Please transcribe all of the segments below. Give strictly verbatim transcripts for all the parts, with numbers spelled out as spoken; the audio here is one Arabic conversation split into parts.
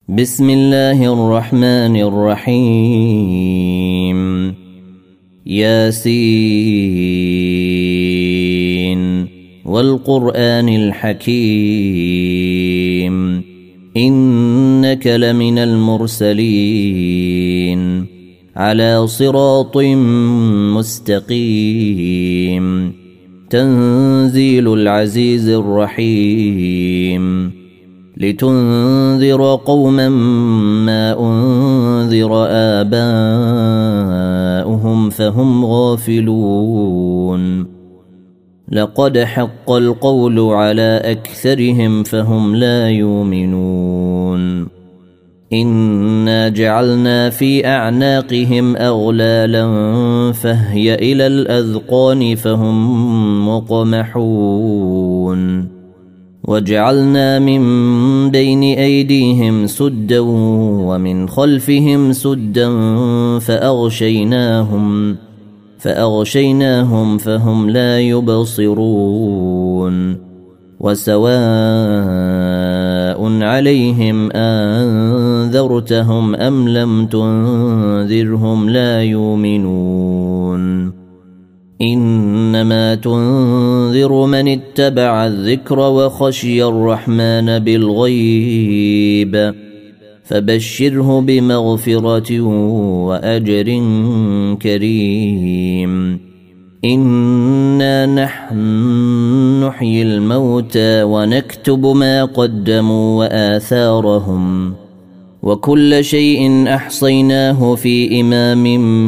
بسم الله الرحمن الرحيم ياسين والقرآن الحكيم إنك لمن المرسلين على صراط مستقيم تنزيل العزيز الرحيم لتنذر قوما ما أنذر آباؤهم فهم غافلون لقد حق القول على أكثرهم فهم لا يؤمنون إنا جعلنا في أعناقهم أغلالا فهي إلى الأذقان فهم مقمحون وجعلنا من بين أيديهم سدا ومن خلفهم سدا فأغشيناهم فأغشيناهم فهم لا يبصرون وسواء عليهم أنذرتهم أم لم تنذرهم لا يؤمنون إنما تنذر من اتبع الذكر وخشي الرحمن بالغيب فبشره بمغفرة وأجر كريم إنا نحن نحيي الموتى ونكتب ما قدموا وآثارهم وكل شيء أحصيناه في إمام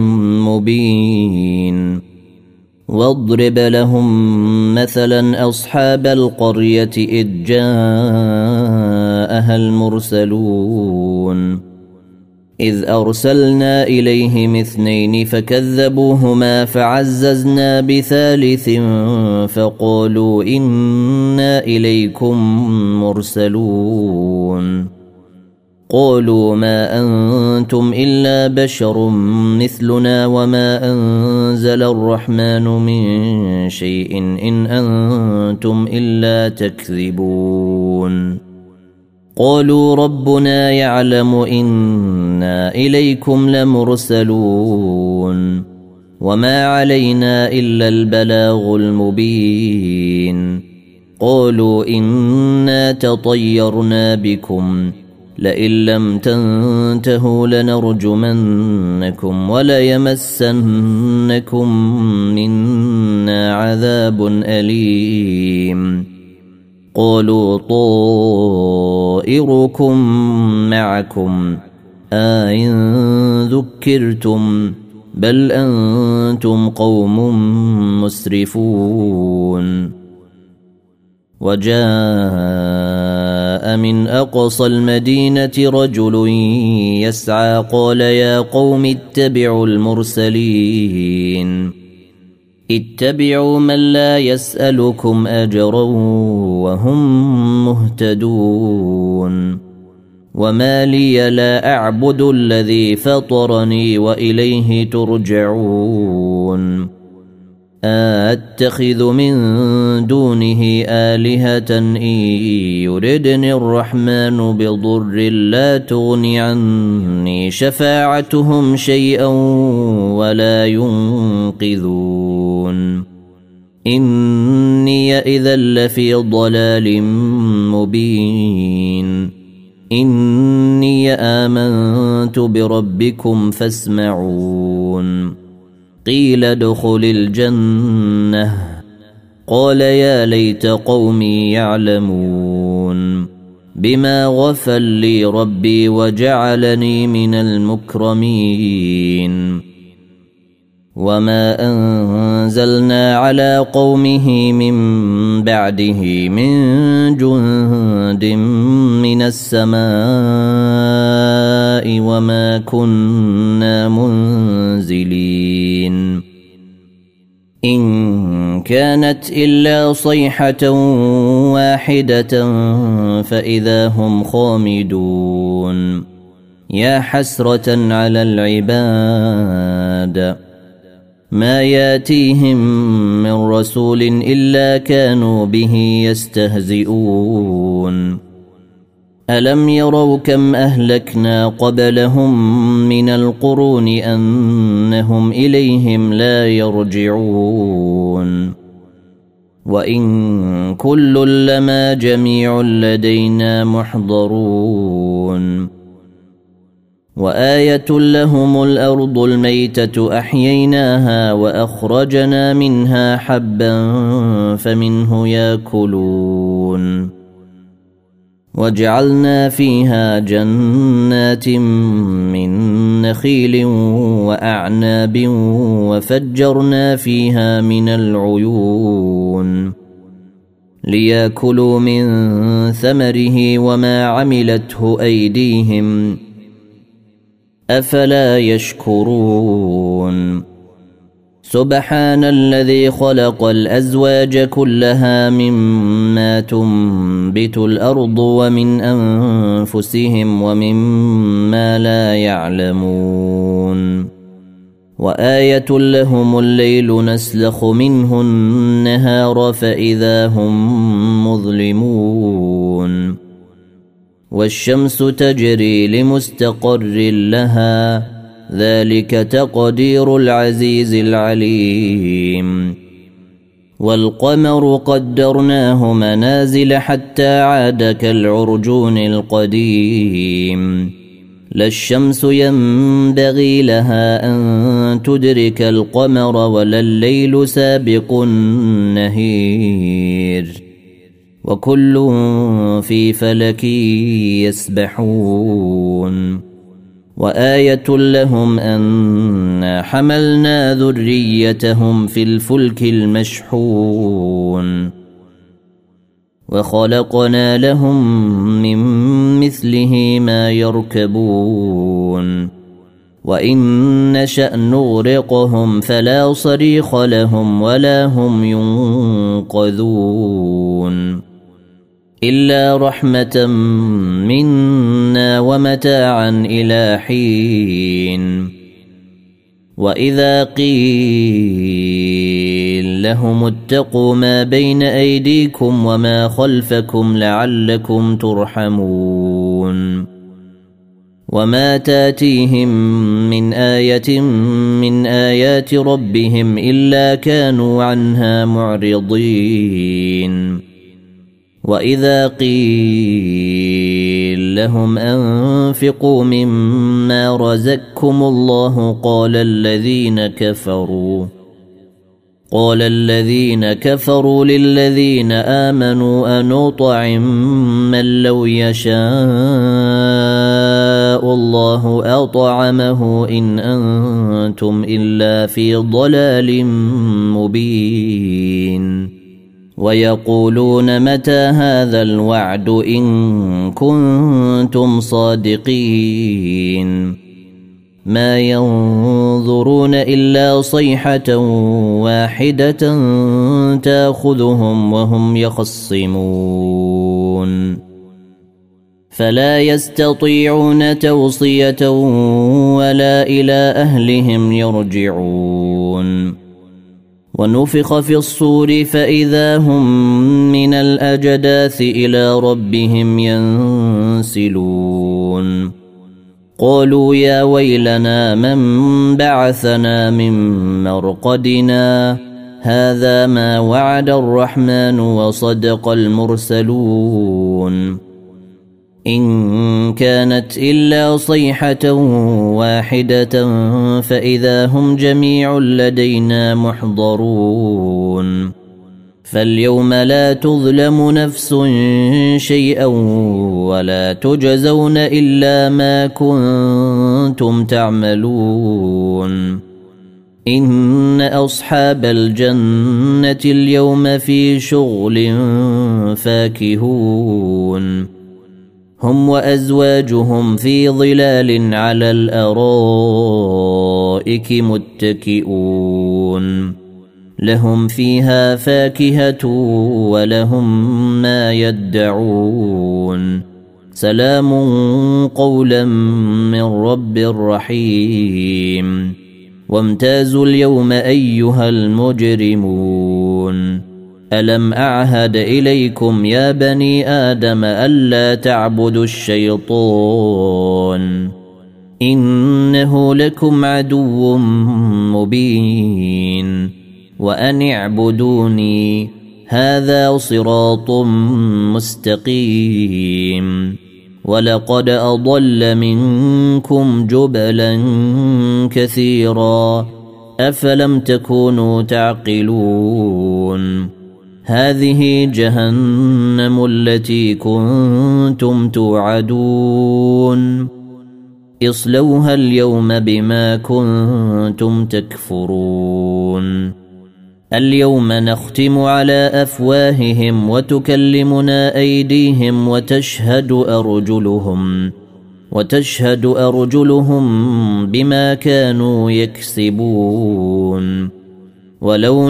مبين واضرب لهم مثلا أصحاب القرية إذ جاءها المرسلون إذ أرسلنا إليهم اثنين فكذبوهما فعززنا بثالث فقالوا إنا إليكم مرسلون قالوا ما أنتم إلا بشر مثلنا وما أنزل الرحمن من شيء إن أنتم إلا تكذبون قالوا ربنا يعلم إنا إليكم لمرسلون وما علينا إلا البلاغ المبين قالوا إنا تطيرنا بكم لئن لم تنتهوا لنرجمنكم وليمسنكم منا عذاب أليم قالوا طائركم معكم أئن ذكرتم بل أنتم قوم مسرفون وجاء من أقصى المدينة رجل يسعى قال يا قوم اتبعوا المرسلين اتبعوا من لا يسألكم أجرا وهم مهتدون وما لي لا أعبد الذي فطرني وإليه ترجعون أتخذ من دونه آلهة إن يردني الرحمن بضر لا تغني عني شفاعتهم شيئا ولا ينقذون إني إذا لفي ضلال مبين إني آمنت بربكم فاسمعون قيل ادخل الجنة قال يا ليت قومي يعلمون بما غفر لي ربي وجعلني من المكرمين وما أنزلنا على قومه من بعده من جند من السماء وما كنا منزلين إن كانت إلا صيحة واحدة فإذا هم خامدون يا حسرة على العباد ما ياتيهم من رسول إلا كانوا به يستهزئون ألم يروا كم أهلكنا قبلهم من القرون أنهم إليهم لا يرجعون وإن كل لما جميع لدينا محضرون وآية لهم الأرض الميتة أحييناها وأخرجنا منها حبا فمنه يأكلون وجعلنا فيها جنات من نخيل وأعناب وفجرنا فيها من العيون ليأكلوا من ثمره وما عملته أيديهم أفلا يشكرون سبحان الذي خلق الأزواج كلها مما تنبت الأرض ومن أنفسهم ومما لا يعلمون وآية لهم الليل نسلخ منه النهار فإذا هم مظلمون والشمس تجري لمستقر لها ذلك تقدير العزيز العليم والقمر قدرناه منازل حتى عاد كالعرجون القديم لا الشمس ينبغي لها أن تدرك القمر ولا الليل سابق النهير وكل في فلك يسبحون وآية لهم أنا حملنا ذريتهم في الفلك المشحون وخلقنا لهم من مثله ما يركبون وإن نشأ نغرقهم فلا صريخ لهم ولا هم ينقذون إلا رحمة منا ومتاعا إلى حين وإذا قيل لهم اتقوا ما بين أيديكم وما خلفكم لعلكم ترحمون وما تاتيهم من آية من آيات ربهم إلا كانوا عنها معرضين وإذا قيل لهم أنفقوا مما رزقكم الله قال الذين كفروا قال الذين كفروا للذين آمنوا أنطعم من لو يشاء الله أطعمه إن أنتم إلا في ضلال مبين ويقولون متى هذا الوعد إن كنتم صادقين ما ينظرون إلا صيحة واحدة تأخذهم وهم يخصمون فلا يستطيعون توصية ولا إلى أهلهم يرجعون ونفخ في الصور فإذا هم من الأجداث إلى ربهم ينسلون قالوا يا ويلنا من بعثنا من مرقدنا هذا ما وعد الرحمن وصدق المرسلون إن كانت إلا صيحة واحدة فإذا هم جميع لدينا محضرون فاليوم لا تظلم نفس شيئا ولا تجزون إلا ما كنتم تعملون إن أصحاب الجنة اليوم في شغل فاكهون هم وأزواجهم في ظلال على الأرائك متكئون لهم فيها فاكهة ولهم ما يدعون سلام قولا من رب رحيم وامتازوا اليوم أيها المجرمون ألم أعهد إليكم يا بني آدم ألا تعبدوا الشيطان إنه لكم عدو مبين وأن اعبدوني هذا صراط مستقيم ولقد أضل منكم جبلا كثيرا أفلم تكونوا تعقلون هذه جهنم التي كنتم توعدون اصلوها اليوم بما كنتم تكفرون اليوم نختم على أفواههم وتكلمنا أيديهم وتشهد أرجلهم وتشهد أرجلهم بما كانوا يكسبون ولو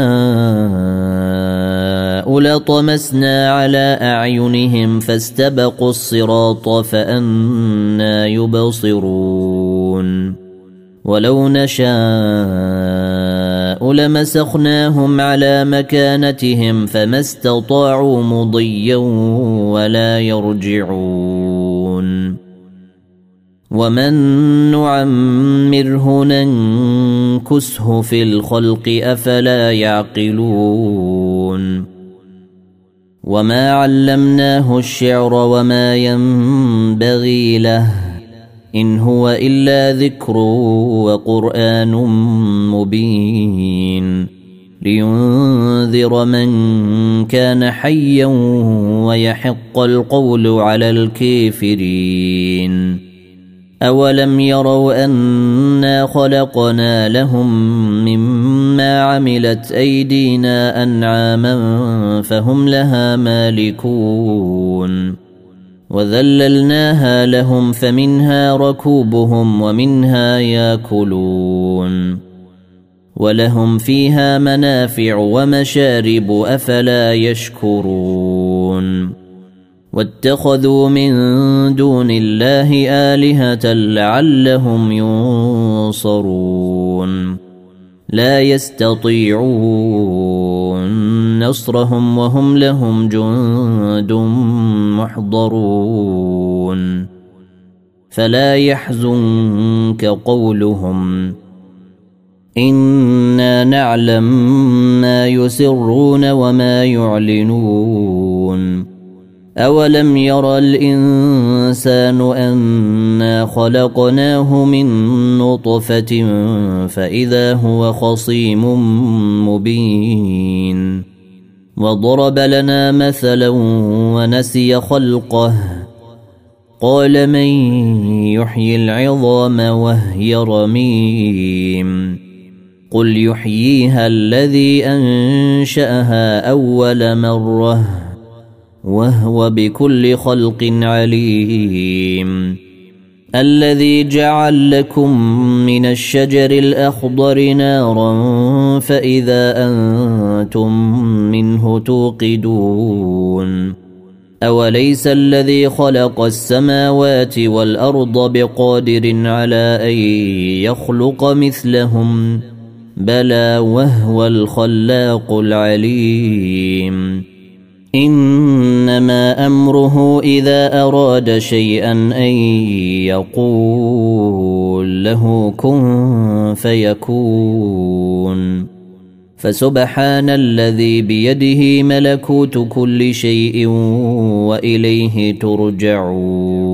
نشاء لطمسنا على أعينهم فاستبقوا الصراط فأنى يبصرون ولو نشاء لمسخناهم على مكانتهم فما استطاعوا مضيا ولا يرجعون ومن نعمره ننكسه في الخلق أفلا يعقلون وما علمناه الشعر وما ينبغي له إن هو إلا ذكر وقرآن مبين لينذر من كان حيا ويحق القول على الكافرين أولم يروا أنا خلقنا لهم مما عملت أيدينا أنعاما فهم لها مالكون وذللناها لهم فمنها ركوبهم ومنها ياكلون ولهم فيها منافع ومشارب أفلا يشكرون واتخذوا من دون الله آلهة لعلهم ينصرون لا يستطيعون نصرهم وهم لهم جند محضرون فلا يحزنك قولهم إنا نعلم ما يسرون وما يعلنون أولم يرى الإنسان أنا خلقناه من نطفة فإذا هو خصيم مبين وضرب لنا مثلا ونسي خلقه قال من يحيي العظام وهي رميم قل يحييها الذي أنشأها أول مرة وهو بكل خلق عليم الذي جعل لكم من الشجر الأخضر نارا فإذا أنتم منه توقدون أوليس الذي خلق السماوات والأرض بقادر على أن يخلق مثلهم بلى وهو الخلاق العليم إنما أمره إذا أراد شيئا أن يقول له كن فيكون فسبحان الذي بيده ملكوت كل شيء وإليه ترجعون